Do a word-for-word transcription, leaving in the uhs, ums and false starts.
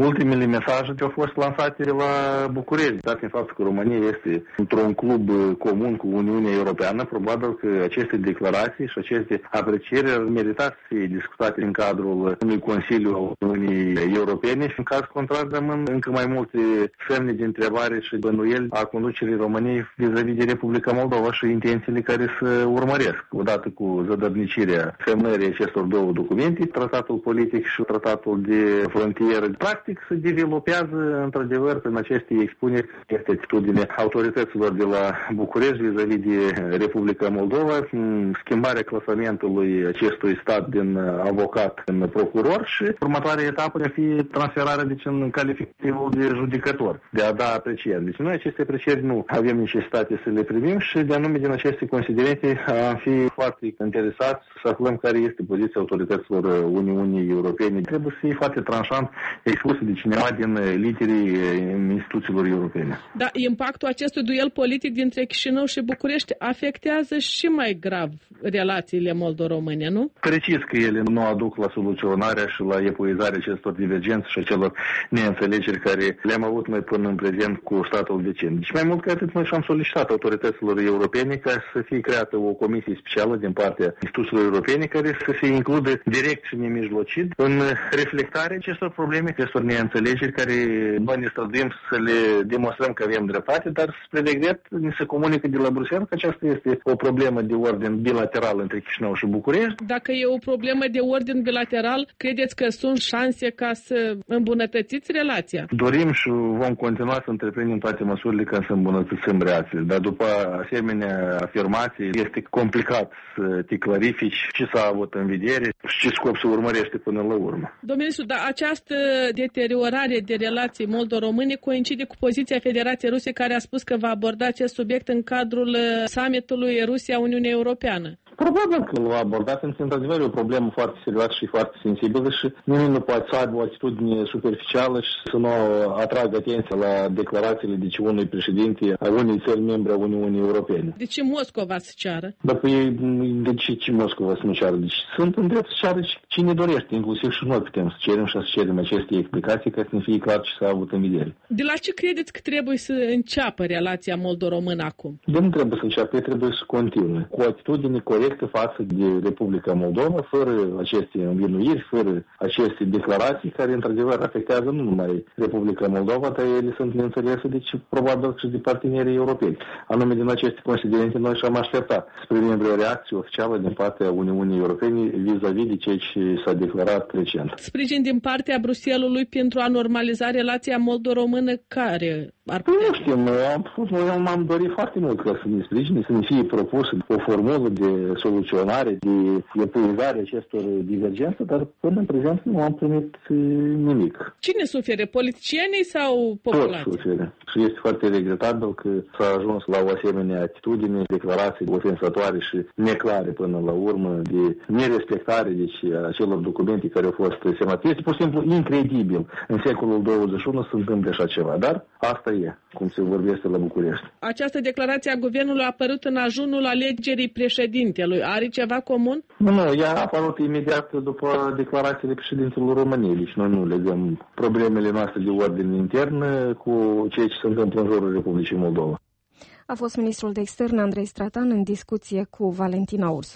Ultimele mesaje au fost lansate de la București, dat fiind faptul că România este într-un club comun cu Uniunea Europeană, probabil că aceste declarații și aceste aprecieri ar merita să fie discutate în cadrul unui Consiliu al Uniunii Europene și în caz contrar rămân încă mai multe semne de întrebare și bănuieli a conducerii României vis-a-vis de Republica Moldova și intențiile care se urmăresc. Odată cu zădărnicirea semnării acestor două documente, tratatul politic și tratatul de frontieră, practic se developează într-adevăr în aceste expuneri este atitudine autorităților de la București vis-a-vis de Republica Moldova, schimbarea clasamentului acestui stat din avocat în procuror și următoarea etapă ar fi transferarea deci, în calificativul de judecător, de a da aprecieri. Deci noi aceste aprecieri nu avem necesitate să le primim și de anume din aceste considerente am fi foarte interesați să aflăm care este poziția autorităților Uniunii Europene. Trebuie să fie foarte tranșant expus de cineva din literii instituțiilor europene. Da, impactul acestui duel politic dintre Chișinău și București afectează și mai grav relațiile moldo-române, nu? Precis că ele nu aduc la soluționarea și la epuizarea acestor divergențe și acelor neînțelegeri care le-am avut noi până în prezent cu statul vecin. Deci mai mult ca atât noi și-am solicitat autorităților europene ca să fie creată o comisie specială din partea instituțiilor europene care să se includă direct și nemijlocit în reflectarea acestor probleme, acestor neînțelegeri care noi ne străduim să le demonstrăm că avem dreptate, dar spre regret ni se comunică de la Bruxelles că aceasta este o problemă de ordin bilateral între Chișinău și București. Dacă e o problemă de ordin bilateral, credeți că sunt șanse ca să îmbunătățiți relația? Dorim și vom continua să întreprindem toate măsurile ca să îmbunătățim relațiile, dar după asemenea afirmații este complicat să te clarifici ce s-a avut în vedere și ce scop se urmărește până la urmă. Domnul ministru, dar această deteriorare de relații moldo-române coincide cu poziția Federației Ruse care a spus că va aborda acest subiect în cadrul summitului Rusia-Uniunea Europeană. Probabil că l-a abordat, pentru că într-adevăr e o problemă foarte serioasă și foarte sensibilă și nimeni nu poate să aibă o atitudine superficială și să nu atragă atenția la declarațiile deci unui președinte a unei țări membre a Uniunii Europene. De ce Moscova să ceară? Da, păi de ce, ce Moscova să nu ceară? Deci sunt în drept să ceară cine dorește, inclusiv și noi putem să cerem și să cerem aceste explicații ca să ne fie clar ce s-a avut în vedere. De la ce credeți că trebuie să înceapă relația moldo-română acum? De nu trebuie să înceapă, trebuie să continue cu o atitudine corectă față de Republica Moldova, fără aceste învinuiri, fără aceste declarații care într-adevăr afectează nu numai Republica Moldova, dar ele sunt neînțelese, deci probabil și de partenerii europeni. Anume din aceste considerente noi și-am așteptat să primim o reacție oficială din partea Uniunii Europene vis-a-vis de ceea ce s-a declarat recent. Sprijin din partea Bruxellesului pentru a normaliza relația moldo-română care ar putea? Nu știu, noi am, noi m-am dorit foarte mult ca să ne sprijine, să ne fie propusă o formulă de soluționare, de epuizare acestor divergențe, dar până în prezent nu am primit nimic. Cine suferă? Politicienii sau populația? Toți suferă. Și este foarte regretabil că s-a ajuns la o asemenea atitudine, declarații ofensatoare și neclare până la urmă, de nerespectare deci, a acelor documente care au fost semnate. Este pur și simplu incredibil în secolul douăzeci și unu să întâmple așa ceva, dar asta e, cum se vorbește la București. Această declarație a guvernului a apărut în ajunul alegerii președintelui. Are ceva comun? Nu, nu, ea a apărut imediat după declarațiile președintelui României. Deci noi nu legăm problemele noastre de ordine intern cu ceea ce se întâmplă în jurul Republicii Moldova. A fost ministrul de externe Andrei Stratan în discuție cu Valentina Ursu.